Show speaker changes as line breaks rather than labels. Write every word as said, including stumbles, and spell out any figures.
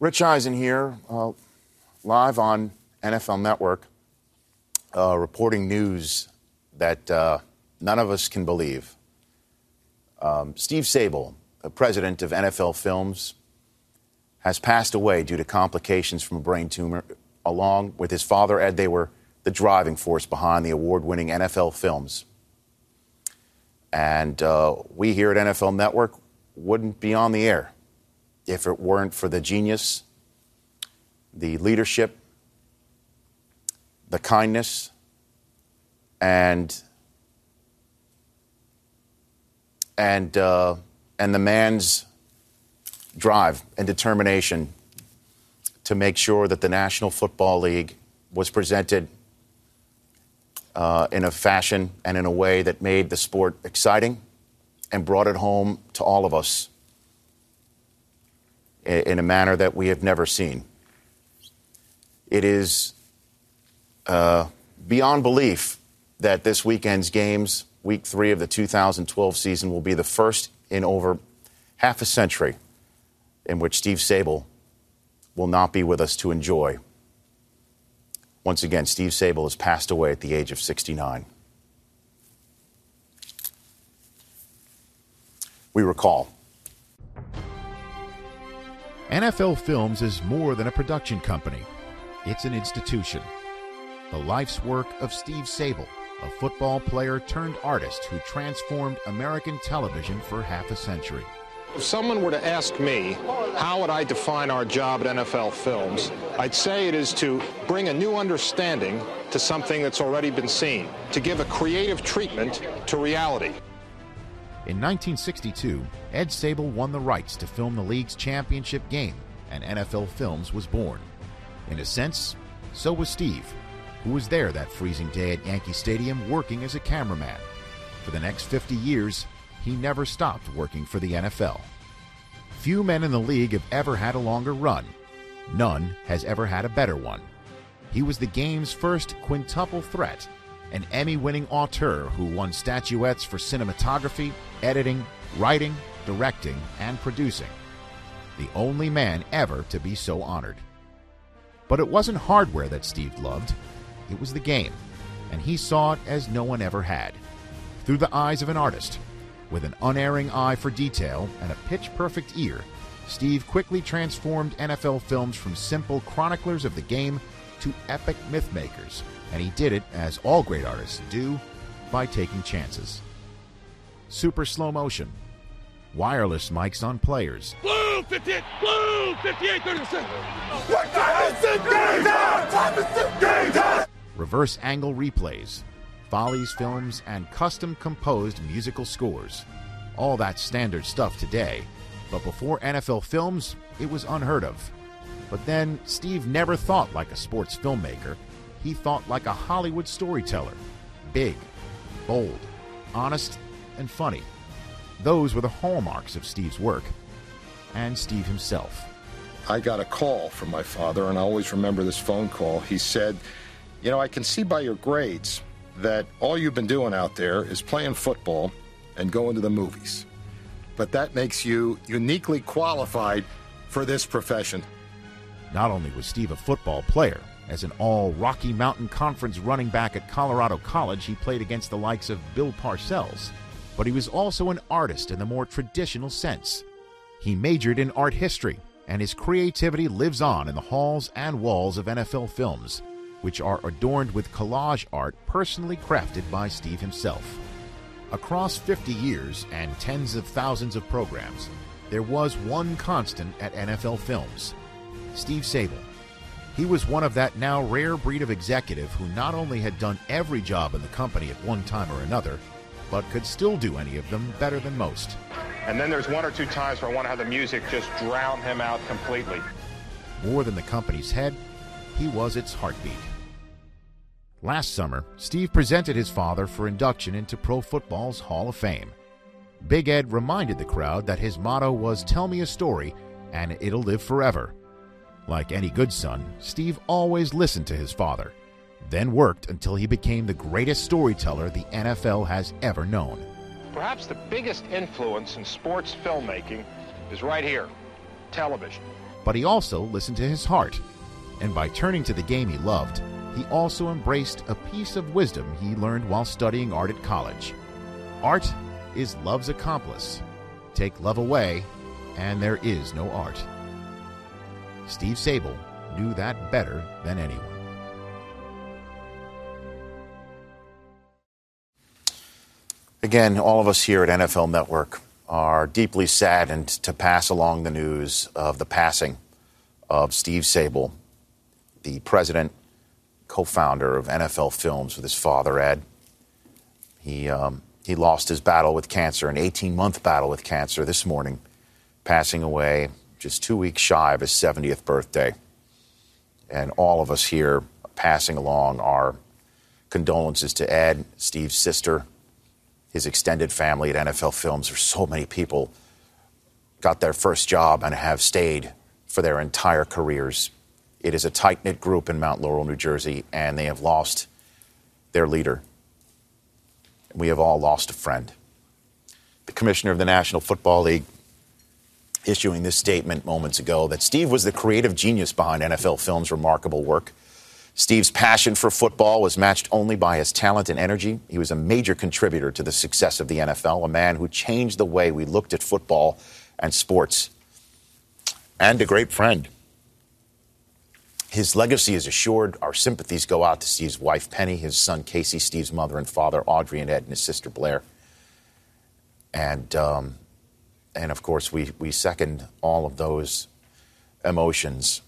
Rich Eisen here, uh, live on N F L Network, uh, reporting news that uh, none of us can believe. Um, Steve Sabol, the president of N F L Films, has passed away due to complications from a brain tumor. Along with his father, Ed, they were the driving force behind the award-winning N F L Films. And uh, we here at N F L Network wouldn't be on the air if it weren't for the genius, the leadership, the kindness, and and uh, and the man's drive and determination to make sure that the National Football League was presented uh, in a fashion and in a way that made the sport exciting and brought it home to all of us in a manner that we have never seen. It is uh, beyond belief that this weekend's games, week three of the two thousand twelve season, will be the first in over half a century in which Steve Sabol will not be with us to enjoy. Once again, Steve Sabol has passed away at the age of sixty-nine. We recall.
N F L Films is more than a production company. It's an institution. The life's work of Steve Sabol, a football player turned artist who transformed American television for half a century.
If someone were to ask me, how would I define our job at N F L Films, I'd say it is to bring a new understanding to something that's already been seen, to give a creative treatment to reality.
In nineteen sixty-two, Ed Sabol won the rights to film the league's championship game, and N F L Films was born. In a sense, so was Steve, who was there that freezing day at Yankee Stadium working as a cameraman. For the next fifty years, he never stopped working for the N F L. Few men in the league have ever had a longer run. None has ever had a better one. He was the game's first quintuple threat, an Emmy-winning auteur who won statuettes for cinematography, editing, writing, directing, and producing. The only man ever to be so honored. But it wasn't hardware that Steve loved. It was the game, and he saw it as no one ever had. Through the eyes of an artist, with an unerring eye for detail and a pitch-perfect ear, Steve quickly transformed N F L Films from simple chroniclers of the game to epic myth-makers, and he did it, as all great artists do, by taking chances. Super slow motion, wireless mics on players,
Blue fifty-eight, blue fifty-eight, thirty-seven.
What time is it? Game time! Time is it? Game time!
reverse angle replays, Follies films, and custom-composed musical scores. All that standard stuff today, but before N F L Films, it was unheard of. But then, Steve never thought like a sports filmmaker. He thought like a Hollywood storyteller. Big, bold, honest, and funny. Those were the hallmarks of Steve's work. And Steve himself.
I got a call from my father, and I always remember this phone call. He said, you know, I can see by your grades that all you've been doing out there is playing football and going to the movies. But that makes you uniquely qualified for this profession.
Not only was Steve a football player, as an all-Rocky Mountain Conference running back at Colorado College, he played against the likes of Bill Parcells, but he was also an artist in the more traditional sense. He majored in art history, and his creativity lives on in the halls and walls of N F L Films, which are adorned with collage art personally crafted by Steve himself. Across fifty years and tens of thousands of programs, there was one constant at N F L Films: Steve Sabol. He was one of that now rare breed of executive who not only had done every job in the company at one time or another, but could still do any of them better than most.
And then there's one or two times where I want to have the music just drown him out completely.
More than the company's head, he was its heartbeat. Last summer, Steve presented his father for induction into Pro Football's Hall of Fame. Big Ed reminded the crowd that his motto was, "Tell me a story, and it'll live forever." Like any good son, Steve always listened to his father, then worked until he became the greatest storyteller the N F L has ever known.
Perhaps the biggest influence in sports filmmaking is right here, television.
But he also listened to his heart, and by turning to the game he loved, he also embraced a piece of wisdom he learned while studying art at college. Art is love's accomplice. Take love away, and there is no art. Steve Sabol knew that better than anyone.
Again, all of us here at N F L Network are deeply saddened to pass along the news of the passing of Steve Sabol, the president, co-founder of N F L Films with his father, Ed. He, um, he lost his battle with cancer, an eighteen-month battle with cancer this morning, passing away just two weeks shy of his seventieth birthday. And all of us here passing along our condolences to Ed, Steve's sister, his extended family at N F L Films. There's so many people got their first job and have stayed for their entire careers. It is a tight-knit group in Mount Laurel, New Jersey, and they have lost their leader. We have all lost a friend. The commissioner of the National Football League issuing this statement moments ago that Steve was the creative genius behind N F L Films' remarkable work. Steve's passion for football was matched only by his talent and energy. He was a major contributor to the success of the N F L, a man who changed the way we looked at football and sports, and a great friend. His legacy is assured. Our sympathies go out to Steve's wife, Penny, his son, Casey, Steve's mother and father, Audrey and Ed, and his sister, Blair. And, um, and of course, we, we second all of those emotions